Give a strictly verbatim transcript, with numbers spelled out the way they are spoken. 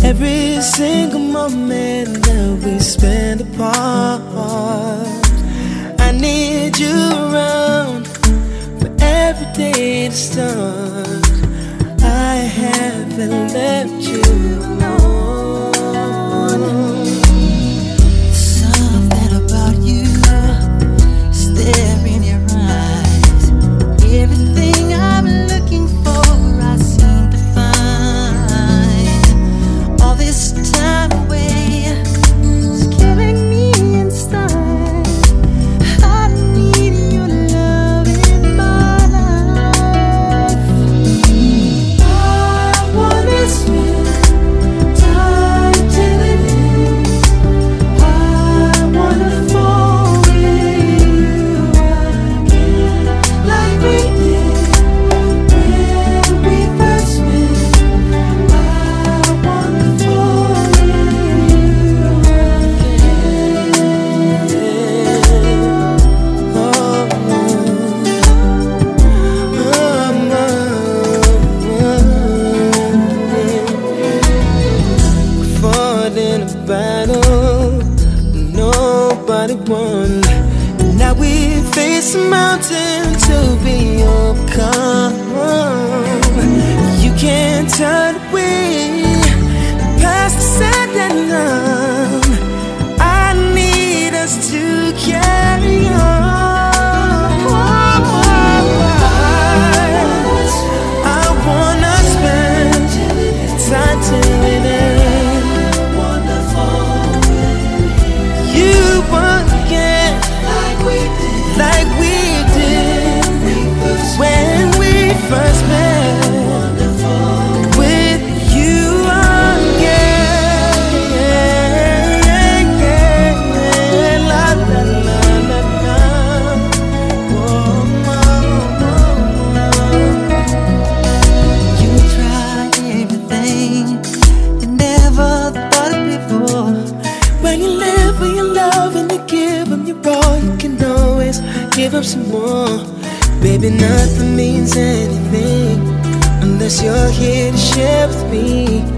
Every single moment that we spend apart, I need you around for every day to start. I haven't left you alone. Something about you, stare in your eyes. Everything I'm looking for, I seem to find. All this time away is killing me inside. I need your love in my life. I wanna spend time till it ends. I wanna fall with you again, like we did when we first met. I wanna fall with you We fought in a battle nobody won. Now we face a mountain to be overcome. You can't turn away past the sad and numb. I need us to carry on. I wanna spend time till it ends. You again, like we did when we first met. With you again, la la la la la. Oh, You tried everything you never thought of before. when you live, when you love, and you give them your all, you can always give up some more. Baby, nothing means anything unless you're here to share with me.